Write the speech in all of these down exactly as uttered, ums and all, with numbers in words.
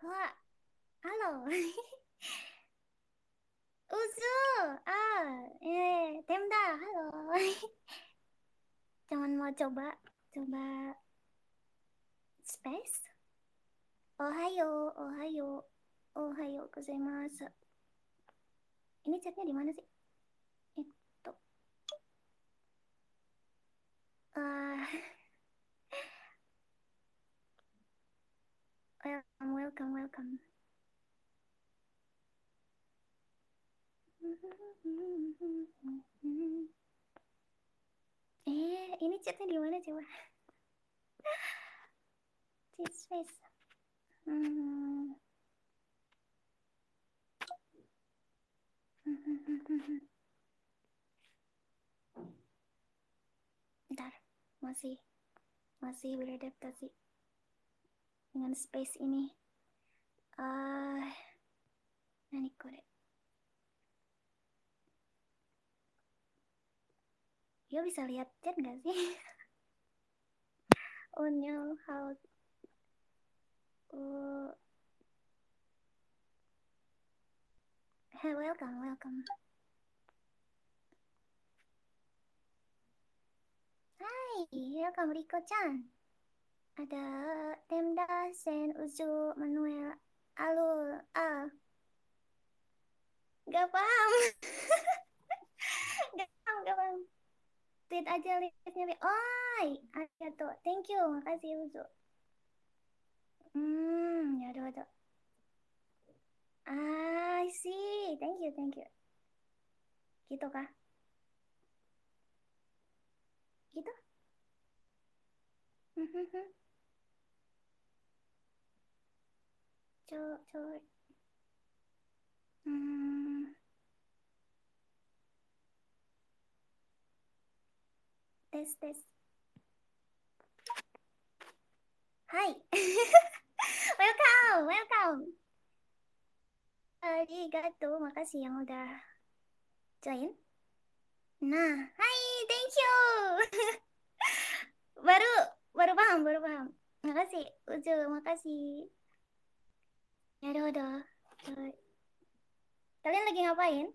Wah, halo. Uzu. Ah, eh, Temda, halo. Cuman mau coba, coba space. Ohayo, ohayo, ohayo gozaimasu. Ini chatnya di mana sih? Itu. Ah, welcome, welcome, welcome. Eh, ini chatnya di mana coba? Chat space. Hmm. Bentar, masih masih beradaptasi dengan space ini. Ah, nani kore? Yo bisa lihat chat gak sih? Oh no, how? Oh, hey, welcome, welcome. Hai, welcome Riko-chan. Ada Temda, Sen, Uzu, Manuel, Alul, Al. Gak paham. Gak paham, gak paham. Tweet aja linknya. Oh, arigato. Thank you, makasih Uzu. Hmm, ya udah, udah. I see. Thank you, thank you. Gitu kah? Gitu? Coba, coba. Hmm, tes, tes. Hai. Welcome, welcome. Arigato, makasih yang udah join. Nah, hai, thank you. Baru, baru paham, baru paham. Makasih, Uju, makasih. Ya udah, udah. Kalian lagi ngapain?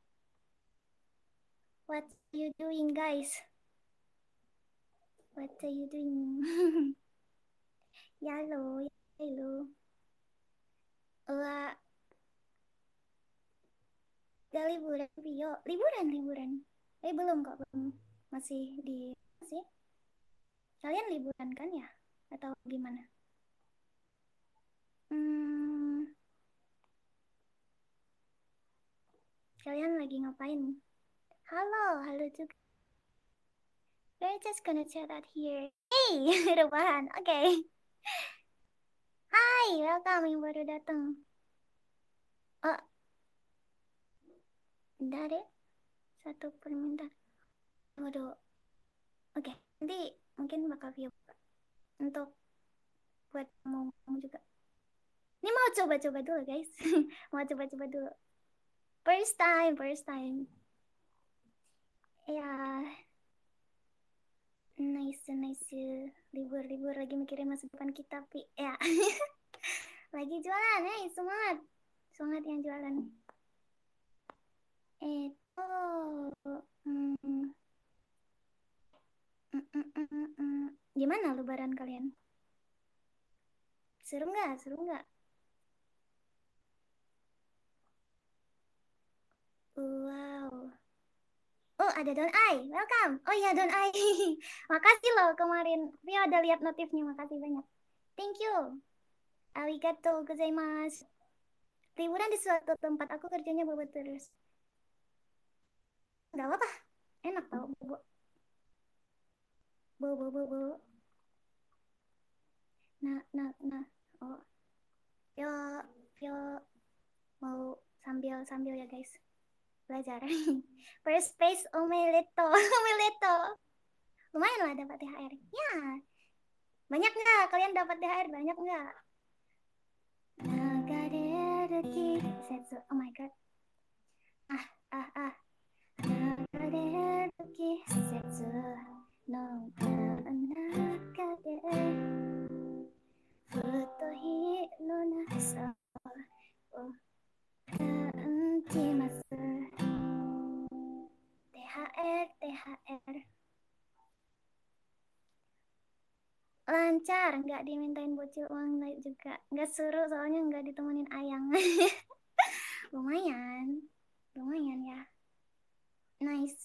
What you doing, guys? What are you doing? Yalo, yalo. Wah, gak liburan, Vio. Liburan, liburan. Eh, belum kok, belum. Masih di... Masih? Kalian liburan kan ya? Atau gimana? Hmm, kalian lagi ngapain? Halo, halo juga. We're just gonna chat out here. Hey, rebahan. Oke. Okay. Hai, welcome yang baru datang. Oh, bentar deh. Satu permintaan. Waduh. Oke, okay. Nanti mungkin bakal view untuk buat ngomong juga. Ini mau coba-coba dulu, guys. Mau coba-coba dulu. First time, first time. Ya, nice, nice. Libur-libur lagi mikirin masa depan kita, Pi. Ya. Lagi jualan, hey, semangat. Semangat yang jualan. Itu, hmm, mm, mm, mm, mm, mm. Gimana lebaran kalian? Seru nggak? Seru nggak? Wow. Oh, ada Don Ai. Welcome. Oh iya, Don Ai. Makasih loh kemarin. Rio ada lihat notifnya. Makasih banyak. Thank you. Arigato gozaimasu. Liburan di suatu tempat. Aku kerjanya bobo terus. Gak apa-apa. Enak tau. Bobo. Bobo, bobo. Nah, nah, nah. Oh, yo, yo. Mau sambil-sambil ya guys. Belajar. First space omeleto. Omeleto. Lumayan lah dapat T H R. Ya. Banyak nggak? Kalian dapat T H R banyak nggak? Nagareru kisetsu. Oh my god. Ah, ah, ah. Nagareru kisetsu no naka de futo hi no nasa Lancar, nggak dimintain bocil uang naik juga. Nggak suruh soalnya nggak ditemenin ayang. Lumayan, lumayan ya. Nice.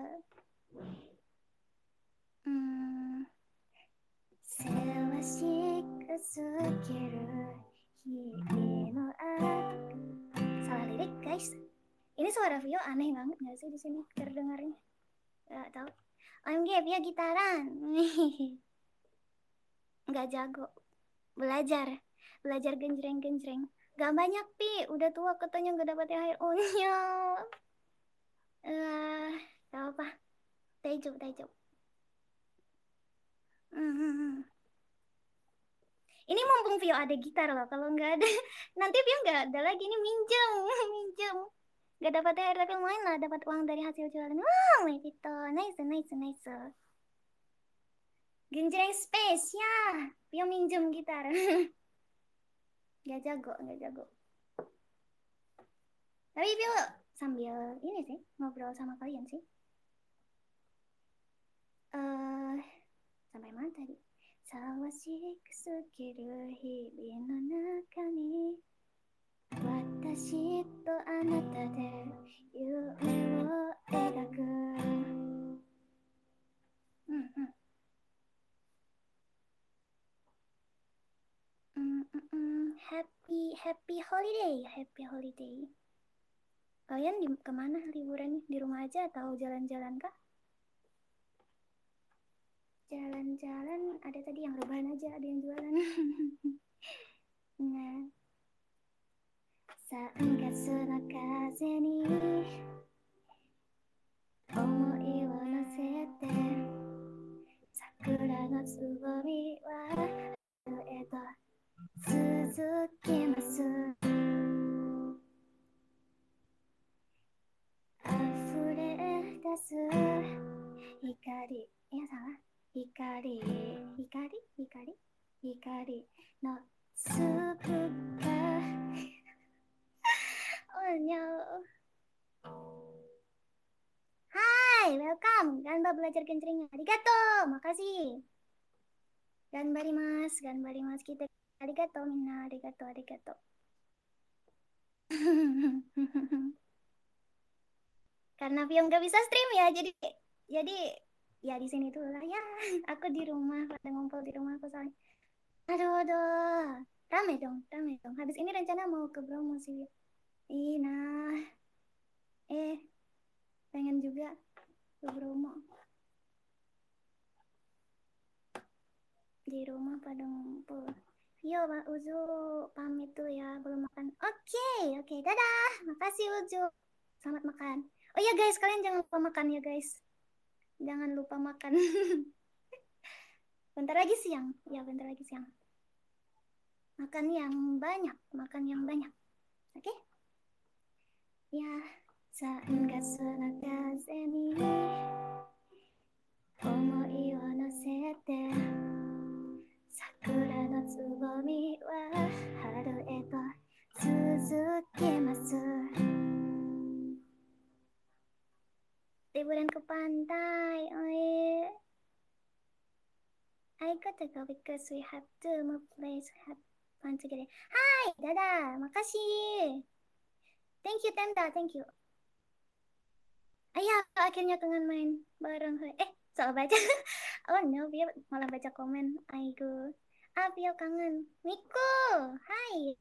Hmm. せわしくすぎる日々のあ Salah lirik guys. Ini suara Vio aneh banget nggak sih di sini terdengarnya? Gak tahu. O M G Vio gitaran. Nggak jago. Belajar. Belajar genjreng-genjreng. Gak banyak Pi. Udah tua katanya nggak dapat T H R. Oh iya. Eh, gak apa. Taijub, taijub. Hmm, hmm, hmm. Ini mumpung Vio ada gitar loh. Kalau nggak ada, nanti Vio nggak ada lagi. Ini minjem, minjem. Nggak dapat T H R tapi lumayan lah. Dapat uang dari hasil jualan. Wow, itu nice, nice, nice. Genjreng space ya. Vio minjem gitar. Nggak jago, nggak jago. Tapi Vio sambil ini sih ngobrol sama kalian sih. Eh, uh, sampai mana tadi? 騒わしくすぎる日々の中に私とあなたで夢を描くうんうんうんうんうん Happy Happy Holiday Happy Holiday Kalian di, kemana liburannya? Di rumah aja atau jalan-jalan kah? Jalan-jalan ada tadi yang rebahan aja, ada yang jualan. Nah, さんがつの風に思いを乗せて桜のつぼみは春へと続きます溢れ出す光いやsalah光光光光の粒が Oh no. Hai, welcome. Ganba belajar kencringnya. Arigato, makasih. Ganbarimasu, ganbarimasu kita. Arigato, minna. Arigato, arigato. Karena Vio nggak bisa stream ya, jadi jadi ya di sini tuh lah ya. Aku di rumah, pada ngumpul di rumah aku soalnya. Aduh, aduh. Rame dong, rame dong. Habis ini rencana mau ke Bromo sih. Ih, nah. Eh, pengen juga ke Bromo. Di rumah pada ngumpul. Yo, Pak Uzu pamit tuh ya, belum makan. Oke, okay, oke, okay, dadah. Makasih Uzu. Selamat makan. Oh ya guys, kalian jangan lupa makan ya guys. Jangan lupa makan. Bentar lagi siang. Ya, bentar lagi siang. Makan yang banyak, makan yang banyak. Oke? Okay? Ya, saat gasu no kaze ni omoi wo nosete sakura no tsubomi wa haru e to tsuzukimasu. Liburan ke pantai. Oh yeah. I gotta go because we have to move place, have fun together. Hai, dadah, makasih. Thank you Tenta, thank you. Ayah, akhirnya kangen main bareng. Eh, soal baca. Oh no, dia malah baca komen. Aigo. Ah, Pio kangen. Miku, hai.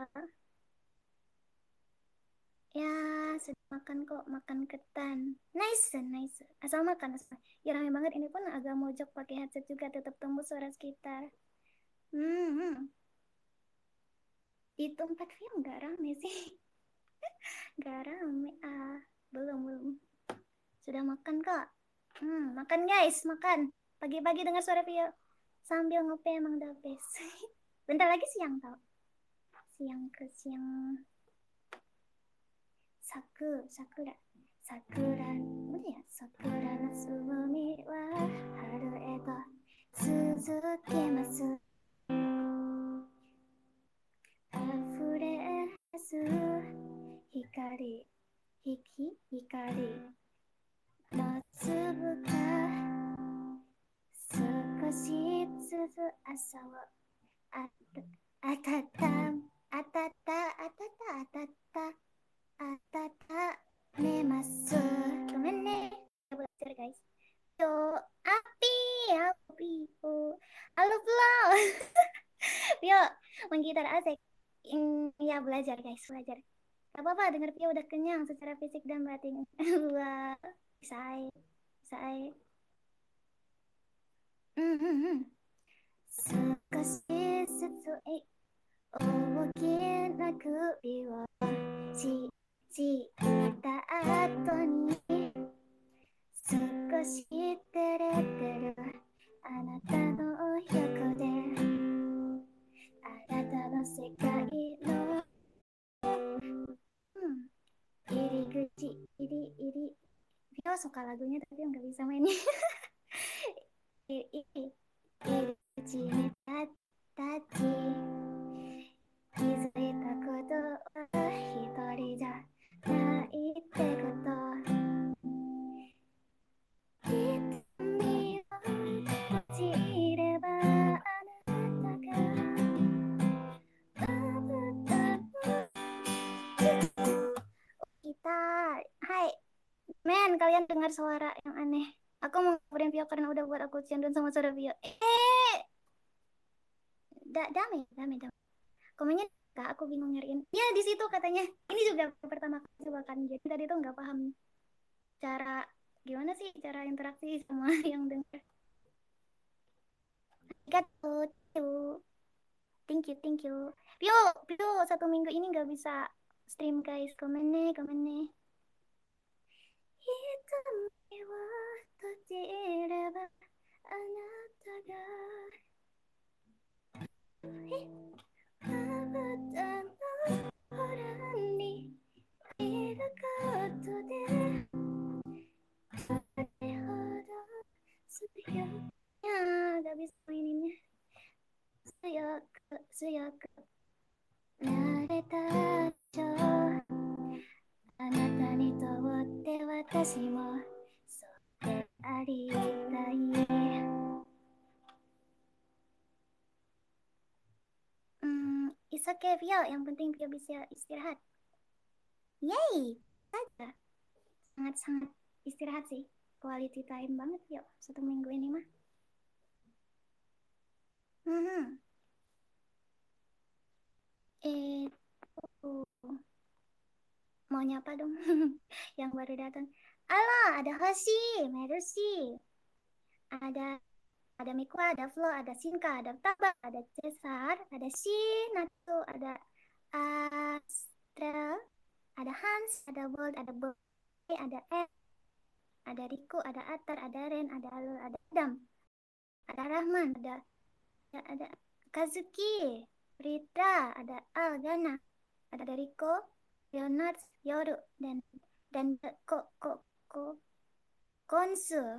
Ya, sudah makan kok, makan ketan. Nice, nice. Asal makan, asal. Ya rame banget, ini pun agak mojok pakai headset juga, tetap tembus suara sekitar. Hmm, hmm. Di tempat film gak rame sih. Gak rame, ah. Belum, belum. Sudah makan kok. Hmm, makan guys, makan. Pagi-pagi dengar suara Vio. Sambil ngopi emang the best. Bentar lagi siang tau. Siang ke siang. Saku, sakura. Sakura, udah ya? Sakura no tsubomi wa haru e to tsuzukimasu. Afure desu hikari, hiki, hikari no tsubu ga 少しず susu asawa atata atata atata atata atata nemasu. Gomen ne. Belajar guys. Yo, api, api, oh, halo Flo. Yo, menggitar asik. Ya belajar guys, belajar. Gak apa-apa, denger Pio udah kenyang secara fisik dan batin. Wah, bisa ai, bisa ai. Hmm, hmm, hmm. 少しずつ大きな首をしちった後に少し照れてるあなたの横であなたの世界の、hmm, iri guci iri iri Vio suka lagunya tapi nggak bisa mainnya. iri iri iri guci ni tachi kizuita koto wa hitori ja nai tte koto瞳を閉じればあなたがgitar. Hai, men, kalian dengar suara yang aneh. Aku mau ngobrolin Vio karena udah buat aku ciandun sama suara Vio. Eh, da dame, dame, dame. Komennya kak, aku bingung nyariin. Ya di situ katanya. Ini juga pertama kali coba kan. Jadi tadi tuh nggak paham cara gimana sih cara interaksi sama yang dengar. Arigatou, thank you, thank you. Vio, Vio satu minggu ini nggak bisa stream guys. Komen nih, komen nih. 瞳を閉じればあなたがえあなたのほらにいることでそれほど強くya gak bisa maininnya強く強くなれたでしょうあなたにとって私もそうでありたい。Hmm, it's okay Vio, yang penting Vio bisa istirahat. Yay, saja. Sangat-sangat istirahat sih. Quality time banget Vio, satu minggu ini mah. Hmm. Eh, uh, mau nyapa dong yang baru datang. Halo, ada Hoshi, Merusi, ada ada Miku, ada Flo, ada Sinka, ada Taba, ada Cesar, ada Shinatsu, ada Astral, ada Hans, ada Bold, ada Boy, ada Ed, ada Riku, ada Atar, ada Ren, ada Alul, ada Adam, ada Rahman, ada ada, ada Kazuki, Ritra, ada Al, Gana, ada Riko, Leonard, Yoru, dan dan Ko Ko Ko Konsu.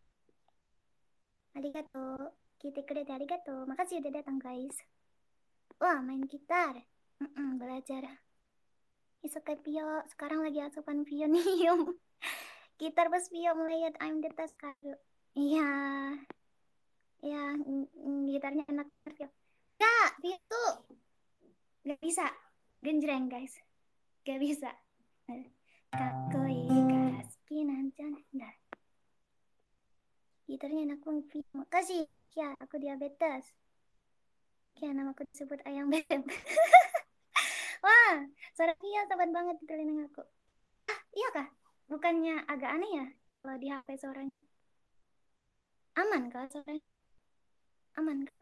Arigato, kita kurete arigato. Makasih udah datang guys. Wah, main gitar. Mm-mm, belajar. Isukai Pio, sekarang lagi asupan pionium. Gitar pas Pio melihat I'm the task kado. Iya. Ya, gitarnya enak banget Pio. Gak, Pio tuh gak bisa. Genjreng guys. Gak bisa. Kakoi kasuki nanchan. Nah. Gitarnya enak banget Pio. Makasih. Ya, aku diabetes. Ya, nama aku disebut ayam beb. Wah, suara Pio sobat banget di telinga aku. Ah, iya kah? Bukannya agak aneh ya kalau di H P suaranya? Aman kah suaranya? Aman kah?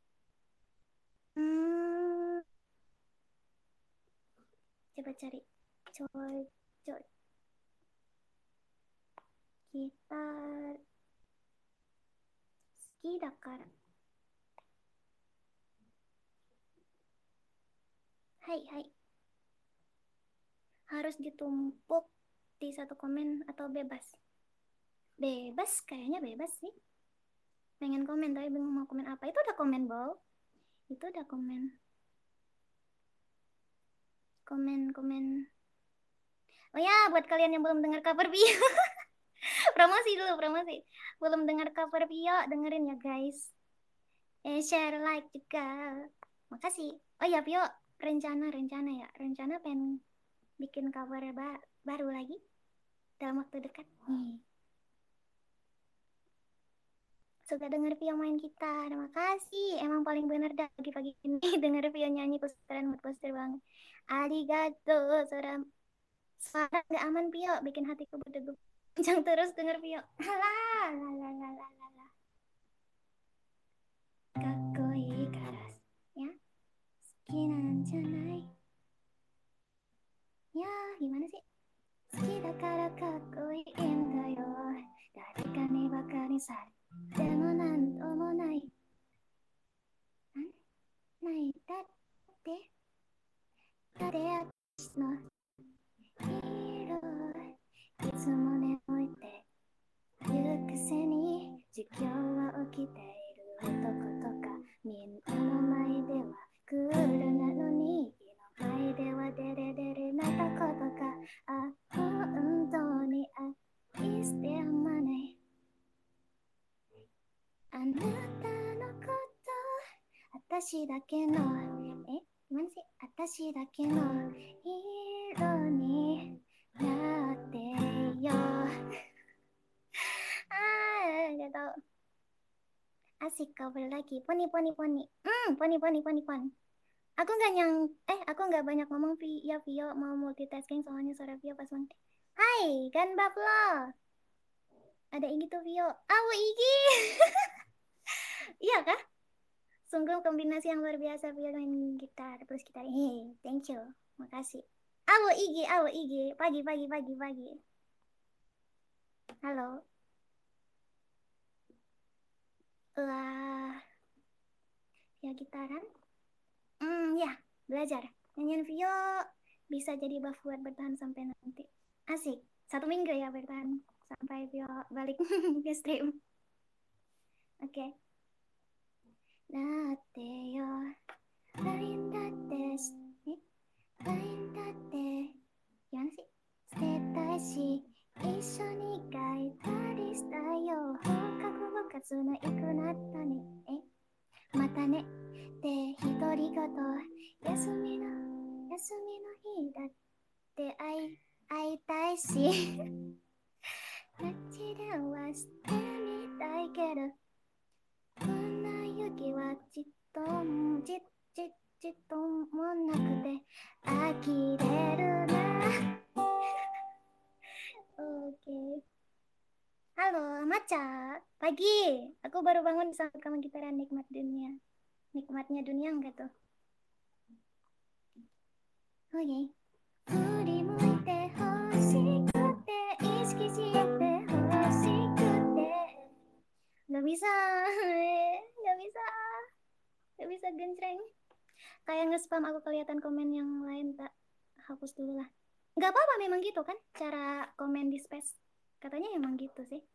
Hmm, coba cari. Coy, coy. Gitar. Ski Dakar. Hai, hai. Harus ditumpuk di satu komen atau bebas? Bebas, kayaknya bebas sih. Pengen komen tapi bingung mau komen apa. Itu udah komen, Bow. Itu udah komen. Komen, komen. Oh ya, buat kalian yang belum dengar cover Pio. Promosi dulu, promosi. Belum dengar cover Pio, dengerin ya guys. Eh, share like juga. Makasih. Oh ya, Pio, rencana-rencana ya. Rencana pengen bikin cover ba baru lagi dalam waktu dekat. Nih. Suka denger Pio main gitar. Terima kasih. Emang paling bener dah pagi-pagi ini denger Pio nyanyi posteran mood poster banget. Arigato, suara suara nggak aman Pio, bikin hatiku berdegup. Jangan terus denger Pio. Halah, la la la la la. Kakoi karas, ya. Skinan janai. Ya, gimana sih? 好きだからかっこいいんだよ。誰かにばかりされ、でもなんともない。んないだって、だって私のヒーロー。いつも眠って言うくせに、授業は起きている男とか、みんなの前ではクールなのに、前ではデレデレなとことか、あ、本当に愛してやまない。あなたのこと私だけのえ、gimana sih? 私だけの色になってよah gak tau asik cover lagi poni poni poni hmm poni poni poni pon aku nggak nyang eh aku nggak banyak ngomong via Vio mau multitasking soalnya suara Vio pas banget. Hai kan Buffalo ada Igi tuh Vio awu Igi iya kah? Sungguh kombinasi yang luar biasa Vio main gitar plus gitar. Hey, thank you. Makasih. Awo Igi, awo Igi. Pagi, pagi, pagi, pagi. Halo. Lah, ya gitaran? Hmm, ya, belajar. Nyanyian Vio bisa jadi buff buat bertahan sampai nanti. Asik. Satu minggu ya bertahan sampai Vio balik ke stream. Oke. Okay. だってよ ライン だってえ ライン だって gimana sih? 捨てたいし一緒に書いたりしたよ放課後部活の行くなったねえまたねって独り言休みの休みの日だって会い会いたいし街電話してみたいけどこんな雪はちっともちっちっちっともなくて呆れるなOke. Halo, Maca. Pagi. Aku baru bangun sama kamu gitaran nikmat dunia. Nikmatnya dunia enggak tuh? Oke. 振り向いて欲しくて意識して欲しくて Gak bisa. Gak bisa. Gak bisa gencreng. Kayak nge-spam aku kelihatan komen yang lain tak hapus dulu lah. Gak apa-apa memang gitu kan cara komen di space. Katanya emang gitu sih.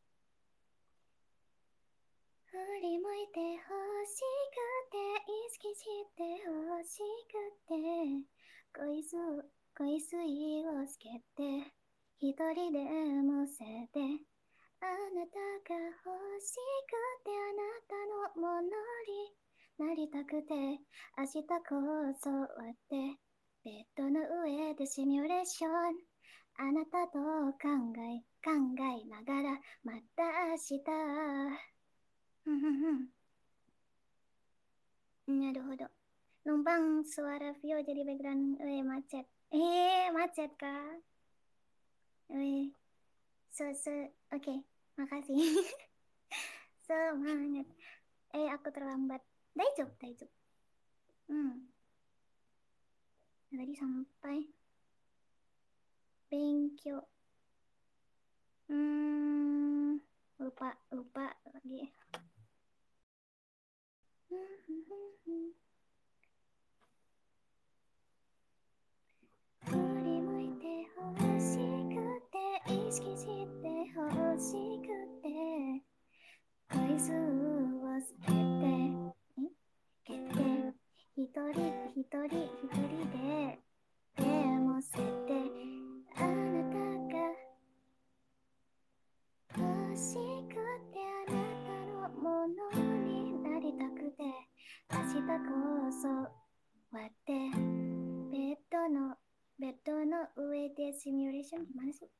振り向いて欲しくて意識して欲しくて恋す恋水をつけて一人でむせてあなたが欲しくてあなたのものになりたくて明日こそ終わってベッドの上でシミュレーションあなたと考え考えながらまた明日なるほど numpang suara Vio jadi background eh macet eh macet kak eh so so oke okay. Makasih semangat eh aku terlambat daijoubu daijoubu hmm tadi sampai benkyo hmm lupa lupa lagi振り向いて欲しくて意識して欲しくて回数をつけてけて一人一人一人で手もせてあなたが欲しくてあなたのもこそ割ってベッドのベッドの上でシミュレーション gimana sih?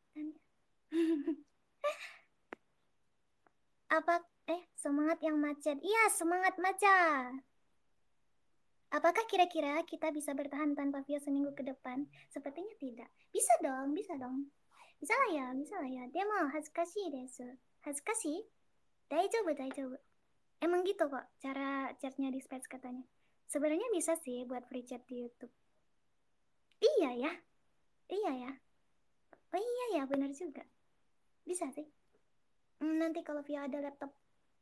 Apa eh semangat yang macet? Iya, semangat maca. Apakah kira-kira kita bisa bertahan tanpa Vio seminggu ke depan? Sepertinya tidak. Bisa dong, bisa dong. Bisa lah ya, bisa lah ya. Demo hazukashi desu. Hazukashi? Daijoubu, daijoubu. Emang gitu kok cara chatnya di Spets katanya. Sebenarnya bisa sih buat free chat di YouTube. Iya ya, iya ya. Oh iya ya, benar juga. Bisa sih. Hmm, nanti kalau Vio ada laptop.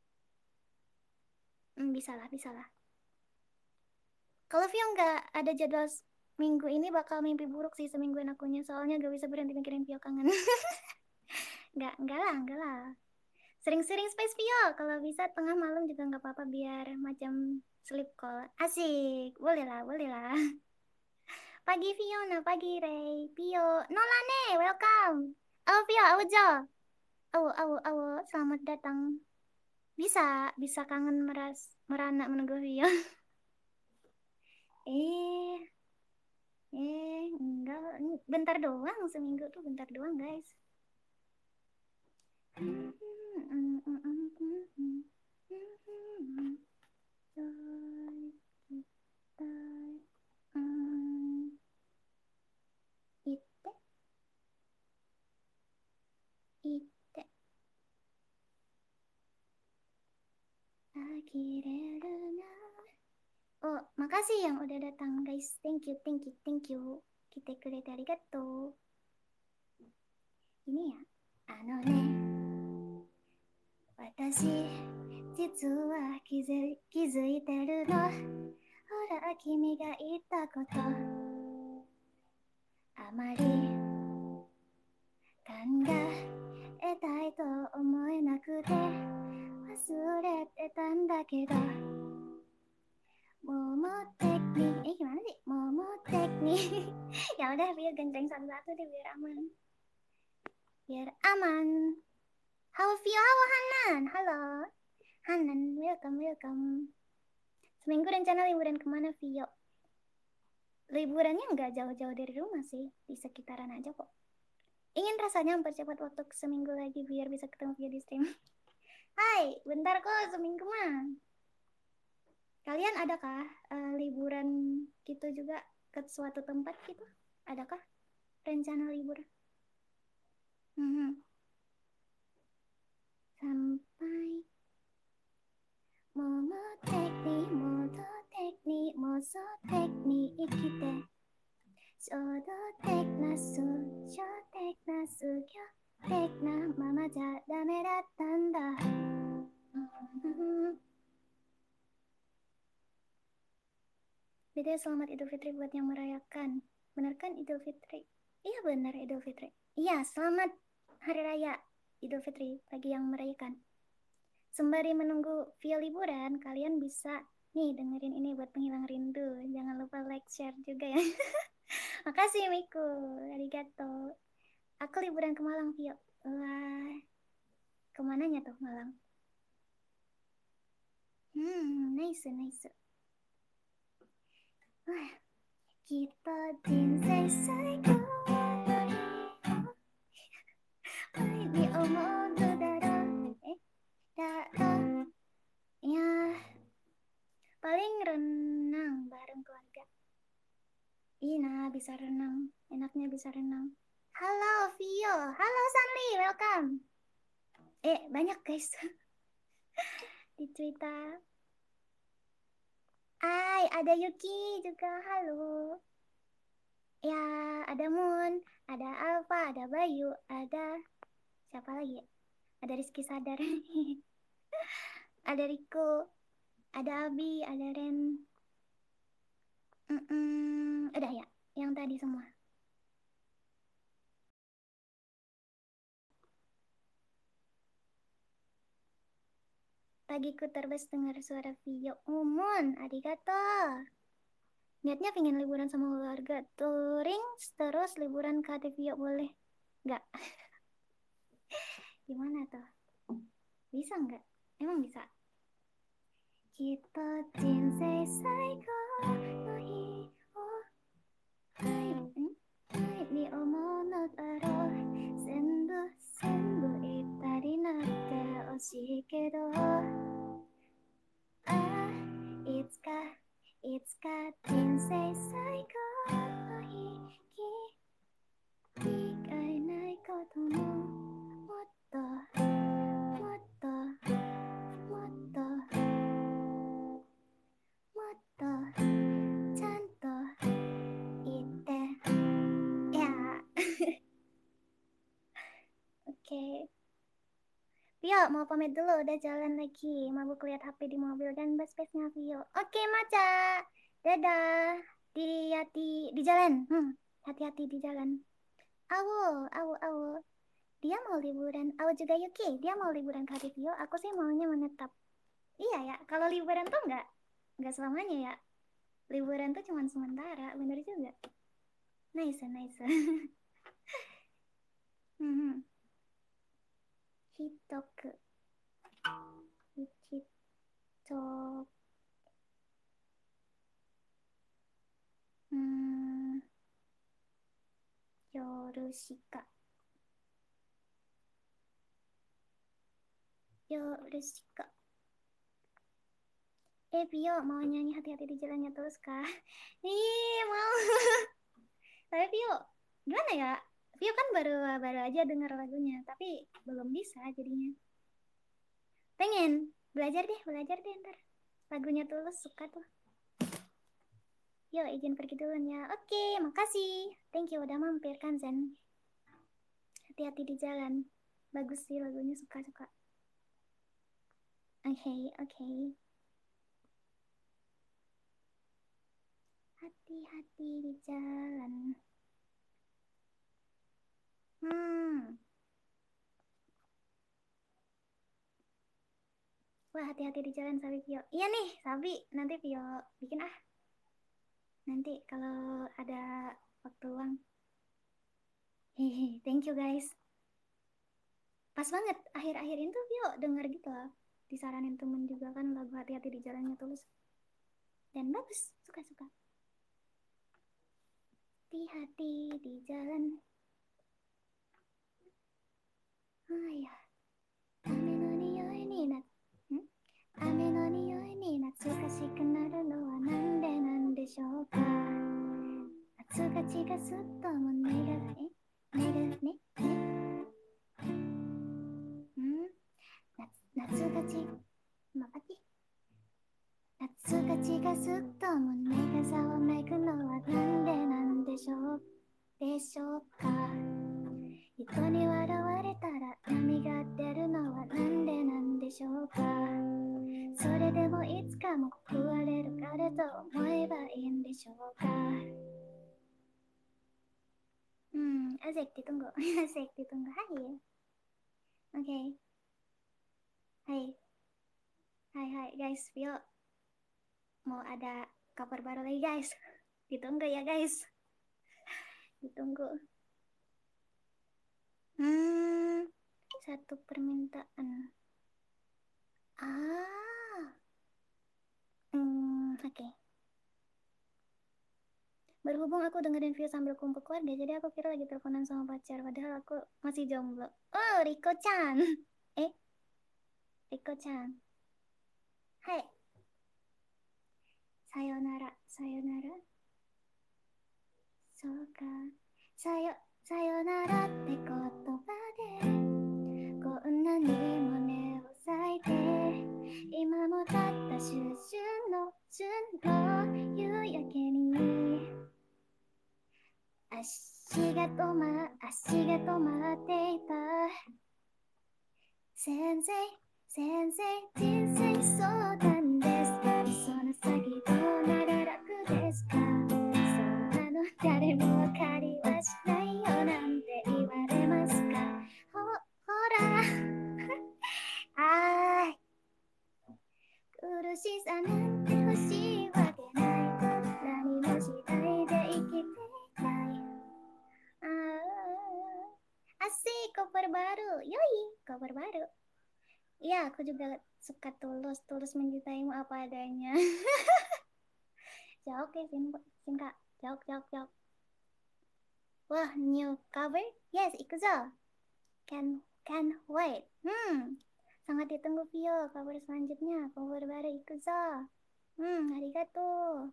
Hmm, bisa lah, bisa lah. Kalau Vio nggak ada jadwal minggu ini bakal mimpi buruk sih semingguan akunya. Soalnya gak bisa berhenti mikirin Vio kangen. Nggak, nggak lah, nggak lah. Sering-sering space Vio. Kalau bisa tengah malam juga nggak apa-apa biar macam sleep call. Asik, boleh lah, boleh lah. Pagi Fiona, pagi Ray, Pio, Nolane, welcome. Awo Pio, awo Jo. Awo, awo, awo, selamat datang. Bisa, bisa kangen meras, merana menunggu Pio. eh, eh, enggak, bentar doang, seminggu tuh bentar doang guys. Ite, ite, akireru na. Oh, makasih yang udah datang guys. Thank you, thank you, thank you. Kita kurete arigato. Ini ya. Ano ne. Watashi, jitsu wa kizu, kizuiteru no. Hora, kimi ga itta koto. Amari kangaetai to omoenakute. Wasurete tanda kedo. Momo teknik, eh gimana sih? Momo teknik. Ya udah, biar genceng satu-satu deh biar aman. Biar aman. Halo Vio, halo Hanan, halo. Hanan, welcome, welcome. Seminggu rencana liburan kemana Vio? Liburannya nggak jauh-jauh dari rumah sih, di sekitaran aja kok. Ingin rasanya mempercepat waktu seminggu lagi biar bisa ketemu Vio di stream. Hai, bentar kok seminggu mah. Kalian adakah uh, liburan gitu juga ke suatu tempat gitu? Adakah rencana libur? Hmm. Sampai momo teknik, moto teknik, moso teknik ikite. Shodo tekna su, sho tekna su, kyo tekna mama ja dame dattanda. Beda selamat Idul Fitri buat yang merayakan. Bener kan Idul Fitri? Iya bener Idul Fitri. Iya, selamat Hari Raya Idul Fitri bagi yang merayakan. Sembari menunggu Vio liburan, kalian bisa nih dengerin ini buat penghilang rindu. Jangan lupa like, share juga ya. Makasih Miku, arigato. Aku liburan ke Malang Vio. Wah, kemananya tuh Malang? Hmm, nice, nice. Wah, kita jinsei saigo di omodo daro. Eh, daro. Ya, paling renang bareng keluarga. Ina bisa renang, enaknya bisa renang. Halo Vio, halo Sanli, welcome. Eh, banyak guys di Twitter. Hai, ada Yuki juga, halo. Ya, ada Moon, ada Alfa, ada Bayu, ada siapa lagi? Ada Rizky Sadar. Ada Riko, ada Abi, ada Ren. Mm-mm. Udah ya, yang tadi semua. Pagiku terbes dengar suara Vio. Umun, arigato. Niatnya pengen liburan sama keluarga. Touring, terus liburan ke Vio boleh? Nggak. Gimana tuh? Bisa nggak? Emang bisa? きっと人生最後の日をはいんはいに思うのだろう全部全部言ったりなって惜しいけどああいつかいつか人生最後の日き違いないことももっともっともっともっとちゃんと言っていやOke Vio mau pamit dulu udah jalan lagi mabuk lihat H P di mobil dan space-nya Vio oke Maca dadah di hati di jalan hmm, hati-hati di jalan awu awu awu dia mau liburan awu juga Yuki dia mau liburan ke Vio aku sih maunya menetap iya ya kalau liburan tuh nggak nggak selamanya ya liburan tuh cuma sementara bener juga nice nice hmm. Hitoku Hitok hmm Yorushika Yorushika Eh Vio mau nyanyi hati-hati di jalannya terus kah? Ih mau Tapi Vio gimana ya? Vio kan baru baru aja denger lagunya tapi belum bisa jadinya pengen belajar deh belajar deh ntar lagunya Tulus suka tuh Yo izin pergi dulu ya oke makasih thank you udah mampir kan Zen hati-hati di jalan bagus sih lagunya suka-suka oke okay, oke okay. hati-hati di jalan hmm wah hati-hati di jalan Sabi Vio iya nih Sabi nanti Vio bikin ah nanti kalau ada waktu luang hehe thank you guys pas banget akhir-akhir itu Vio denger gitu loh disaranin temen juga kan lagu hati-hati di jalannya Tulus dan bagus suka-suka hati-hati di jalan oh ya 雨の匂いにな、ん雨の匂いに懐かしくなるのはなんでなんでしょうか夏がちがすっと胸がえ目がねねん夏夏がちまばき夏がちがすっと胸がざわめくのはなんでなんでしょうでしょうか人に笑われたら波が出るのはなんでなんでしょうかそれでもいつかも報われるからと思えばいいんでしょうかHmm, asik ditunggu asik ditunggu hai oke okay. hai hai hai guys Vio mau ada cover baru lagi guys ditunggu ya guys ditunggu hmm satu permintaan ah hmm oke okay. Berhubung aku dengerin Vio sambil kumpul keluarga, jadi aku kira lagi teleponan sama pacar, padahal aku masih jomblo. Oh, Riko-chan. Eh, Riko-chan. Hai. Sayonara, sayonara. Soka. Sayo, sayonara って言葉で、こんなにも根を咲いて、今もたったシュシュの旬の夕焼けに。足が止ま、足が止まっていた先生、先生、人生相談ですその先どうなら楽ですかそうなの誰も分かりはしないよなんて言われますかほ、ほらあーい苦しさなんて欲しいわけない何もしないで生きていたいAsik cover baru, yoi cover baru. Iya aku juga Suka tulus, tulus mencintaimu apa adanya. Jawab ya, singkat. Jawab, jawab, jawab. Wah, new cover? Yes, ikuzo. Can, can wait. Hmm, sangat ditunggu Vio. Cover selanjutnya, cover baru ikuzo. Hmm, arigato.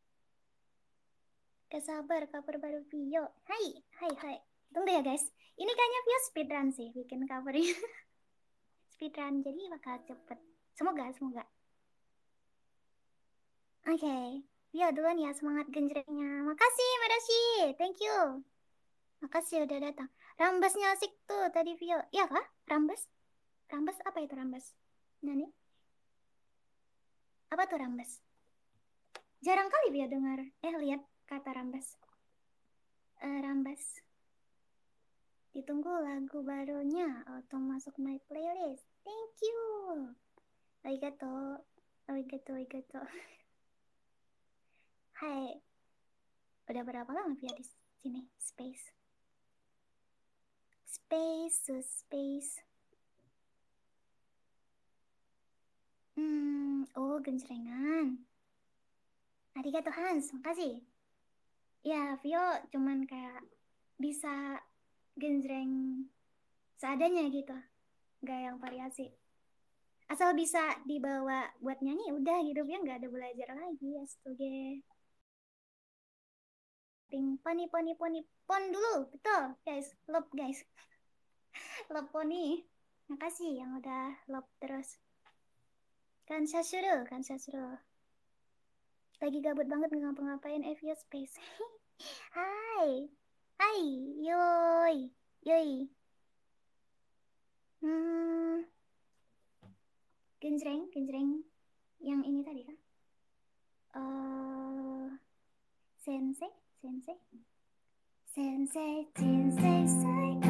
Kesabar, cover baru Vio. Hai, hai, hai. Tunggu ya guys. Ini kayaknya Vio speedrun sih, bikin covernya. Speedrun, jadi bakal cepet. Semoga, semoga. Oke, okay. Vio duluan ya, semangat genjrengnya. Makasih, Madashi. Thank you. Makasih udah datang. Rambasnya asik tuh tadi Vio. Iya kah? Rambas? Rambas apa itu rambas? Nani? Apa tuh rambas? Jarang kali Vio dengar. Eh, lihat kata rambas. Uh, rambas. Ditunggu lagu barunya. Auto masuk my playlist. Thank you. Arigato. Arigato, arigato. Hai. Udah berapa lama Vio di sini? Space. Space, space. Hmm, oh genjrengan. Arigato Hans, makasih. Ya, Vio cuman kayak bisa genjreng seadanya gitu. Gak yang variasi. Asal bisa dibawa buat nyanyi, udah gitu. Vio gak ada belajar lagi. Astuge. Ping, poni, poni, poni. Pon dulu, betul guys. Love guys. Love poni. Makasih yang udah love terus. Kan Sasuru, kan Sasuru. Lagi gabut banget nggak ngapa-ngapain F U Space. Hai. Hai, yoi. Yoi. Hmm. Genjreng, genjreng. Yang ini tadi kan? Uh, sensei, sensei. Sensei, sensei, psycho.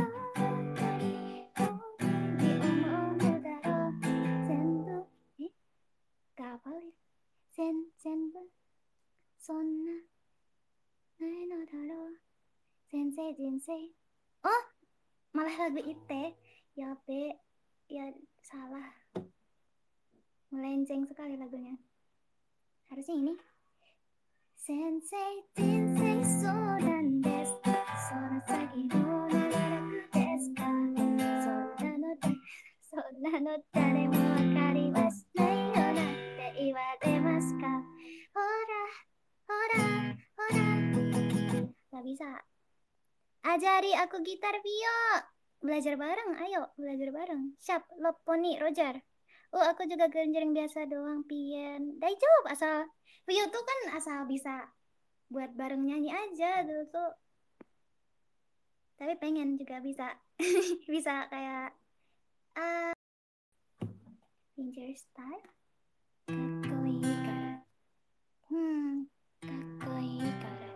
Di omo daro. Senbu. Eh? Gak apa lihat. Sen, senbu. Sonna. Nae no daro. Sensei, sensei. Oh, malah lagu Ite. Ya, be. Ya, salah. Melenceng sekali lagunya. Harusnya ini. Sensei, sensei, sodan desu. Sono sagi no naraku desu ka? Sonna no, sonna no dare mo wakarimasu nai yo nante iwaremasu ka? Hora, hora, hora. Gak bisa. Ajari aku gitar Vio. Belajar bareng, ayo belajar bareng. Siap, Loponi, Roger. Oh, aku juga genjreng biasa doang, Pian. Daijoubu, asal Vio tuh kan asal bisa buat bareng nyanyi aja dulu tuh. Tapi pengen juga bisa bisa kayak uh, fingerstyle. Kakoi kara. Hmm, kakoi kara.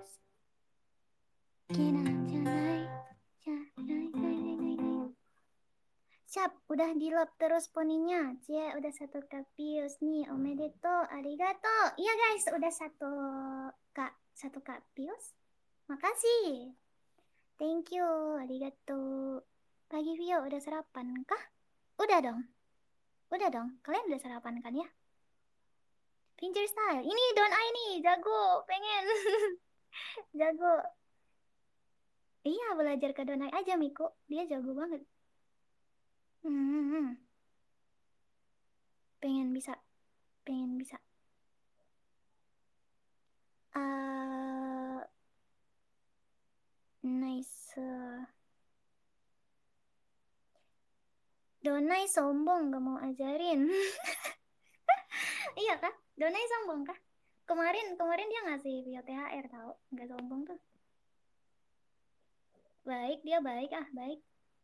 Kina janai. Siap, udah di love terus poninya. Cie, udah satu kapius nih. Omedeto, arigato. Iya guys, udah satu kak, satu kapius. Makasih. Thank you, arigato. Pagi Vio, udah sarapan kah? Udah dong. Udah dong. Kalian udah sarapan kan ya? Finger style. Ini Don I nih, jago. Pengen. Jago. Iya, belajar ke Don I aja, Miko. Dia jago banget. Hmm. Pengen bisa. Pengen bisa. Uh, nice. Donai sombong gak mau ajarin. Iya kah? Donai sombong kah? Kemarin kemarin dia ngasih Vio T H R tau. Gak sombong tuh. Baik, dia baik ah, baik.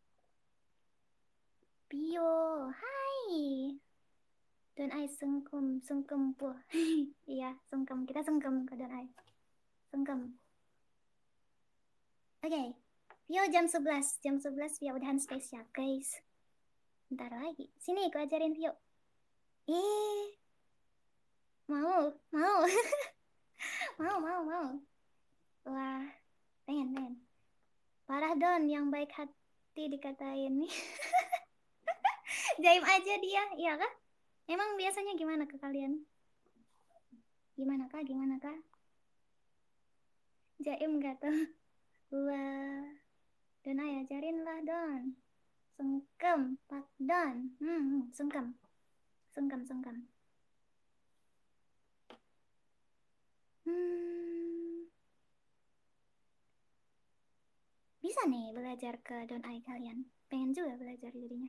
Pio, hai. Donai sengkem, sengkem puh. Iya, sengkem. Kita sengkem ke Donai. Sengkem. Oke. Okay. Vio jam sebelas. Jam sebelas Vio udahan space ya, guys. Bentar lagi. Sini aku ajarin Vio. Eh. Mau, mau. Mau, mau, mau. Wah, pengen, pengen. Parah Don, yang baik hati dikatain nih. Jaim aja dia, iya kah? Emang biasanya gimana ke kalian? Gimana kah? Gimana kah? Jaim gak tuh? Wah, Don ay ajarin lah Don. Sungkem, Pak Don. Hmm, hmm, sungkem, sungkem, sungkem. Hmm, bisa nih belajar ke Don ay kalian. Pengen juga belajar jadinya.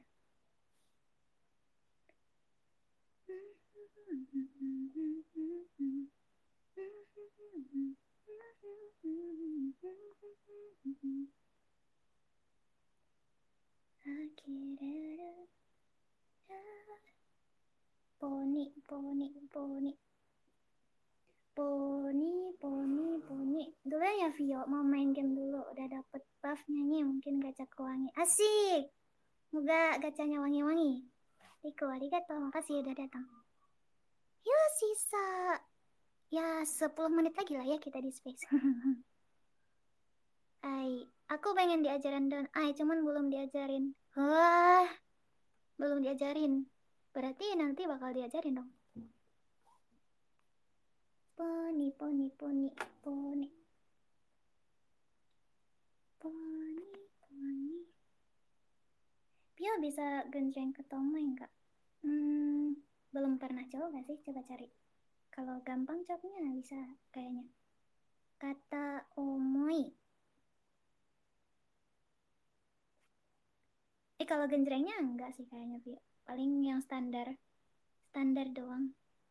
Poni, poni, poni. Poni, poni, poni. Dulu ya Vio, mau main game dulu. Udah dapet buff nyanyi, mungkin gacha wangi. Asik! Moga gacanya wangi-wangi. Riko, arigato. Makasih udah datang. Yuk, sisa. Ya, sepuluh menit lagi lah ya kita di space. Ai, aku pengen diajarin Don Ai, cuman belum diajarin. Wah, belum diajarin. Berarti nanti bakal diajarin dong. Poni, poni, poni, poni. Poni, poni. Pio bisa genjreng ke Tomoe enggak? Hmm, belum pernah coba sih, coba cari. Kalau gampang jawabnya bisa kayaknya. Kata omoi. Eh kalau genjrengnya enggak sih kayaknya Pio. Paling yang standar. Standar doang.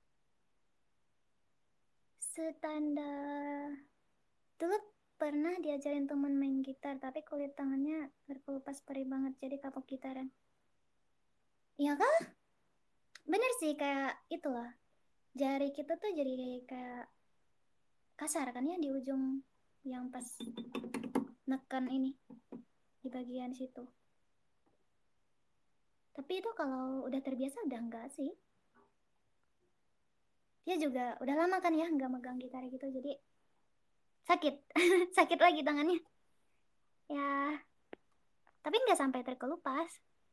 Standar. Dulu pernah diajarin teman main gitar, tapi kulit tangannya berpelupas perih banget, jadi kapok gitaran. Iya kah? Bener sih, kayak itulah. Jari kita tuh jadi kayak kasar kan ya di ujung yang pas neken ini di bagian situ. Tapi itu kalau udah terbiasa udah enggak sih. Dia juga udah lama kan ya nggak megang gitar gitu, jadi sakit. Sakit lagi tangannya. Ya, tapi nggak sampai terkelupas.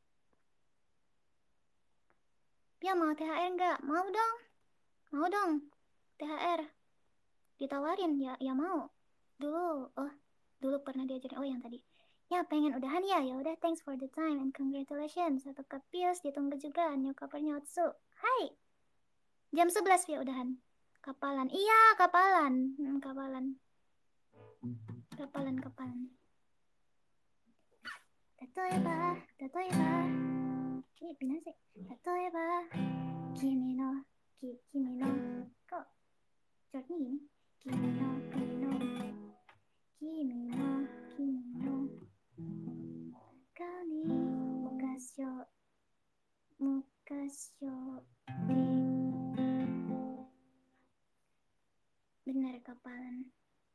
Dia mau T H R nggak? Mau dong. Mau dong. T H R. Ditawarin ya, ya mau. Dulu, oh, dulu pernah diajarin. Oh, yang tadi. Ya, pengen udahan ya. Ya udah, thanks for the time and congratulations. Satu cup Pius ditunggu juga new covernya Otsu. Hai. Jam sebelas ya udahan. Kapalan. Iya, kapalan. Hmm, kapalan. Kapalan, kapalan. 例えば、例えば、え、ビナセ。例えば、君の、き、君の、こう、ちょっといい君の、君の、君の、君の、顔に、昔を、昔を、で、benar kapalan.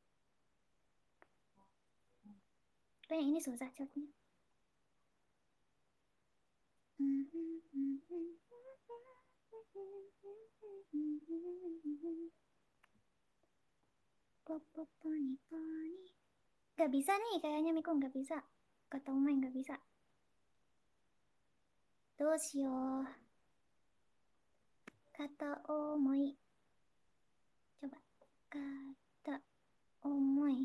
Kayak ini susah chatnya. Gak bisa nih, kayaknya Miko gak bisa. Kata Umay gak bisa. Dosyo. Kata omoi. Coba. Kata omoi.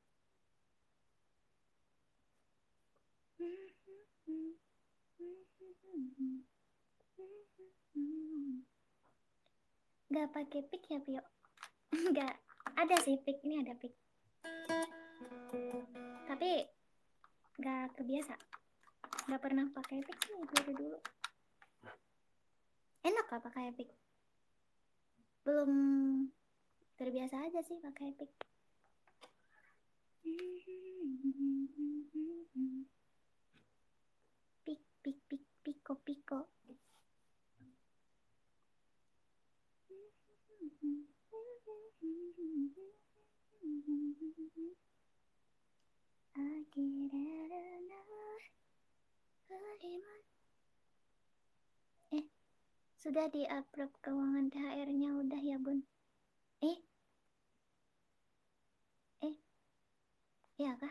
Gak pakai pick ya Pio? Gak ada sih pick, ini ada pick. Tapi gak kebiasa. Gak pernah pakai pick sih dari dulu. Enak gak pakai pick? Belum terbiasa aja sih pakai pick. Pik pik pik piko piko. Eh, sudah di-upload keuangan T H R-nya udah ya Bun? Eh, eh, ya kah?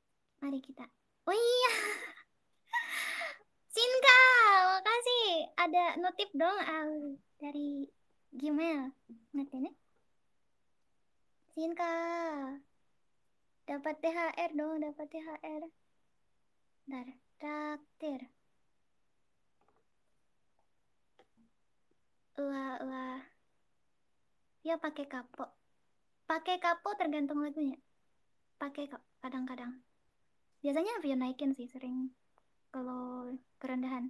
Mari kita. Oh iya, Cinka, makasih. notif dong Al dari Gmail. Nanti nih. Sinka. Dapat T H R dong, dapat T H R. Bentar, traktir. Wah, wah. Ya pakai kapo. Pakai kapo tergantung lagunya. Pakai kok kadang-kadang. Biasanya Vio naikin sih sering kalau kerendahan.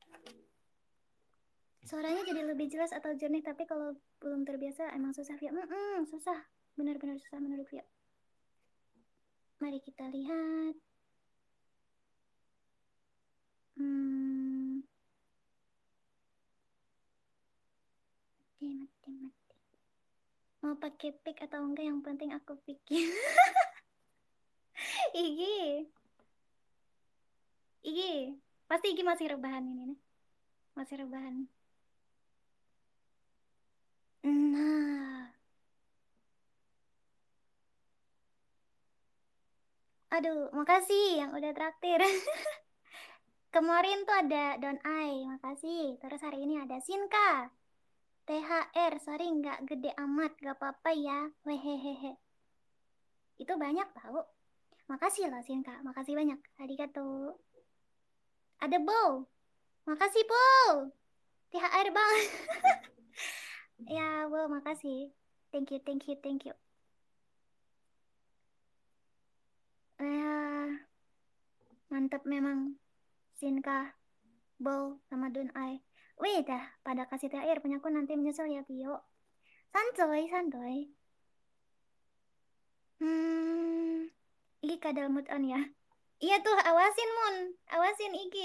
Suaranya jadi lebih jelas atau jernih, tapi kalau belum terbiasa emang susah Vio. Mm -mm, susah. Benar-benar susah menurut Vio. Mari kita lihat. Hmm. Mati, mati, mati. Mau pakai pick atau enggak yang penting aku pikir. Igi. Igi. Pasti Igi masih rebahan ini nih. Masih rebahan. Nah. Aduh, makasih yang udah traktir. Kemarin tuh ada Don Ai, makasih. Terus hari ini ada Sinka. T H R, sorry nggak gede amat, gak apa-apa ya. Wehehehe. Itu banyak tahu. Makasih loh Sinka, makasih banyak. Arigato. Ada Bow. Makasih Bow. T H R bang. Ya Bow, makasih. Thank you, thank you, thank you. Eh, mantep memang. Sinka, Bow, sama Don Ai. Wih dah, pada kasih T H R punya aku nanti menyesal ya Pio. Santuy, santuy. Hmm, Iki kadal mood on ya. Iya tuh, awasin Mun, awasin Iki.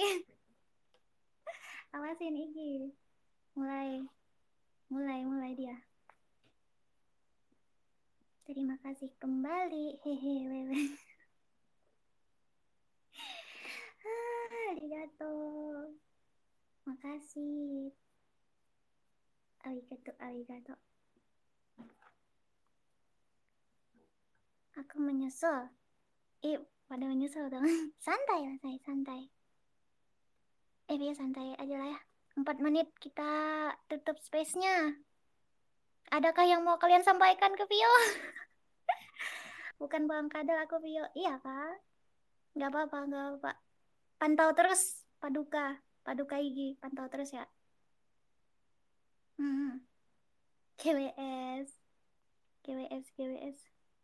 Awasin Iki. Mulai, mulai, mulai dia. Terima kasih kembali. Hehe, wewe. Ah, arigato. Makasih. Arigato, arigato. Aku menyesal. Eh, pada menyesal dong. Santai lah saya, santai. Eh, biar santai aja lah ya. Empat menit kita tutup space-nya. Adakah yang mau kalian sampaikan ke Vio? Bukan Bang Kadal, aku Vio. Iya, Kak. Gak apa-apa, gak apa-apa. Pantau terus, Paduka. Paduka Igi. Pantau terus ya. Hmm. G W S. G W S, G W S.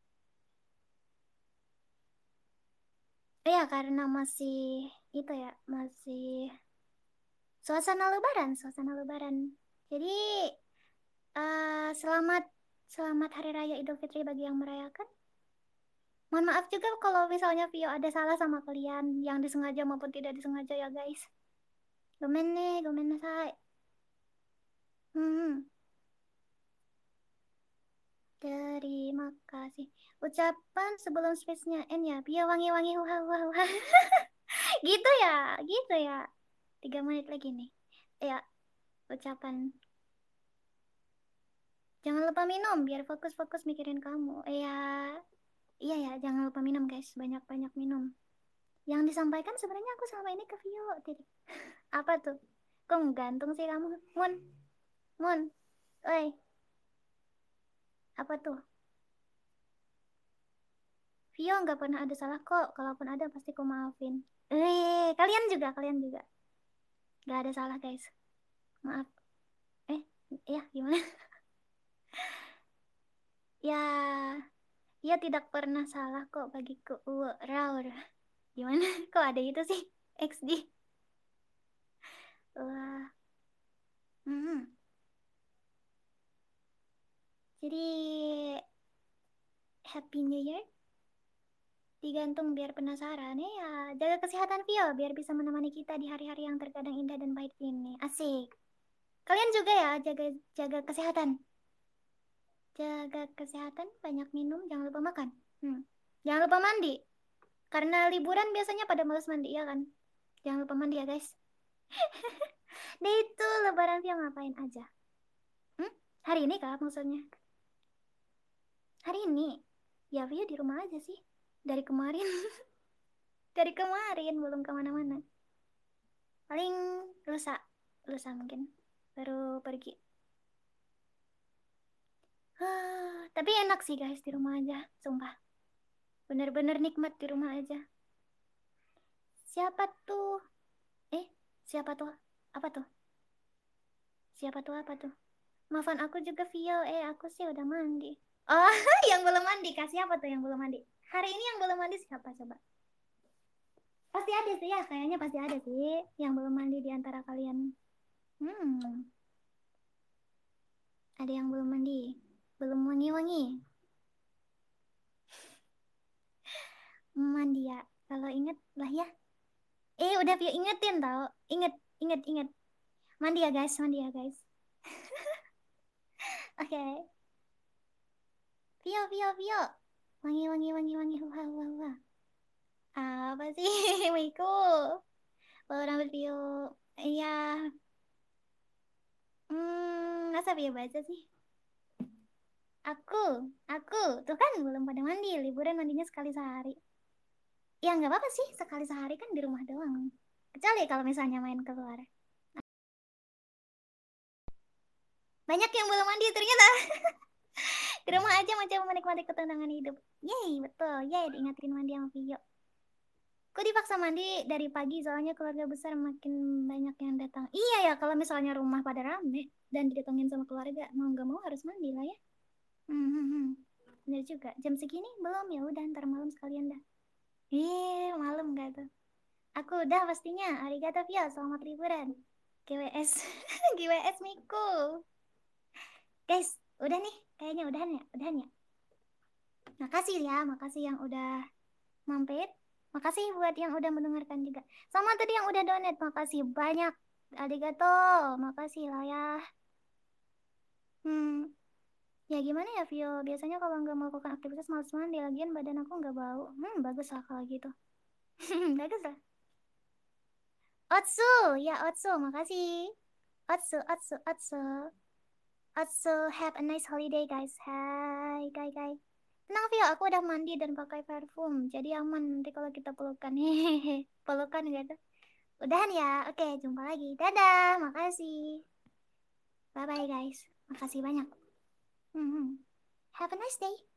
Iya, karena masih itu ya, masih suasana lebaran, suasana lebaran. Jadi, uh, selamat selamat Hari Raya Idul Fitri bagi yang merayakan. Mohon maaf juga kalau misalnya Vio ada salah sama kalian yang disengaja maupun tidak disengaja ya guys. Gomen nih, gomen nasai. Hmm, terima kasih. Ucapan sebelum space-nya N ya. Vio wangi-wangi huha huha huha. Gitu ya, gitu ya. Tiga menit lagi nih. Ya, ucapan. Jangan lupa minum biar fokus-fokus mikirin kamu. Ya, iya ya, jangan lupa minum guys. Banyak-banyak minum. Yang disampaikan sebenarnya aku selama ini ke Vio. Titik. Apa tuh? Kok gantung sih kamu? Mun, Mun, oi, apa tuh? Vio nggak pernah ada salah kok. Kalaupun ada pasti aku maafin. Eh, kalian juga, kalian juga. Gak ada salah guys. Maaf. Eh, ya gimana? Ya, ia tidak pernah salah kok bagiku. Uh, Raur. Gimana? Kok ada itu sih? X D. Wah. Hmm. Jadi, Happy New Year. Digantung biar penasaran ya. Jaga kesehatan Vio biar bisa menemani kita di hari-hari yang terkadang indah dan pahit ini. Asik. Kalian juga ya jaga jaga kesehatan. Jaga kesehatan, banyak minum, jangan lupa makan. Hmm. Jangan lupa mandi. Karena liburan biasanya pada males mandi ya kan. Jangan lupa mandi ya guys. Nah itu lebaran Vio ngapain aja? Hmm? Hari ini kah maksudnya? Hari ini? Ya Vio di rumah aja sih. Dari kemarin. Dari kemarin belum kemana-mana. Paling lusa. Lusa mungkin. baru pergi. Huh, tapi enak sih guys di rumah aja, sumpah. Bener-bener nikmat di rumah aja. Siapa tuh? Eh, siapa tuh? Apa tuh? Siapa tuh apa tuh? Maafan aku juga Vio. Eh, aku sih udah mandi. Oh, yang belum mandi. Kasih apa tuh yang belum mandi? Hari ini yang belum mandi siapa coba? Pasti ada sih ya, kayaknya pasti ada sih yang belum mandi di antara kalian. Hmm, ada yang belum mandi. Belum wangi-wangi. Mandi ya. Kalau inget lah ya. Eh, udah Vio ingetin tau. Inget, inget, inget. Mandi ya guys, mandi ya guys. Oke. Okay. Vio, Vio, Vio. Wangi, wangi, wangi, wangi. Huha, huha, huha. Apa sih, Miko? Bawa rambut Vio. Iya. Hmm, masa Vio baca sih? Aku, aku. Tuh kan belum pada mandi. Liburan mandinya sekali sehari. Ya nggak apa-apa sih. Sekali sehari kan di rumah doang. Kecuali kalau misalnya main keluar. Banyak yang belum mandi ternyata. Di rumah aja macam menikmati ketenangan hidup. Yeay, betul. Yeay, diingatin mandi sama Vio. Aku dipaksa mandi dari pagi soalnya keluarga besar makin banyak yang datang. Iya ya, kalau misalnya rumah pada rame dan didatengin sama keluarga, mau nggak mau harus mandi lah ya. Hmm, hmm, hmm. Bener juga. Jam segini belum ya udah ntar malam sekalian dah. Eh, malam gak tuh? Aku udah pastinya. Arigato Vio, selamat liburan. G W S, G W S Miku. Guys, udah nih. Kayaknya udahan ya, udahan ya. Makasih ya, makasih yang udah mampir. Makasih buat yang udah mendengarkan juga. Sama tadi yang udah donate, makasih banyak. Arigato, makasih lah ya. Hmm, ya gimana ya Vio? Biasanya kalau nggak melakukan aktivitas malas mandi, lagian badan aku nggak bau. Hmm, bagus lah kalau gitu. Bagus lah. Otsu, ya Otsu, makasih. Otsu, Otsu, Otsu. Otsu, have a nice holiday guys. Hai, guys, guys. Tenang Vio, aku udah mandi dan pakai parfum. Jadi aman nanti kalau kita pelukan. Hehehe. Pelukan gitu. Udahan ya. Oke, jumpa lagi. Dadah, makasih. Bye-bye guys. Makasih banyak. Hmm, hmm. Have a nice day.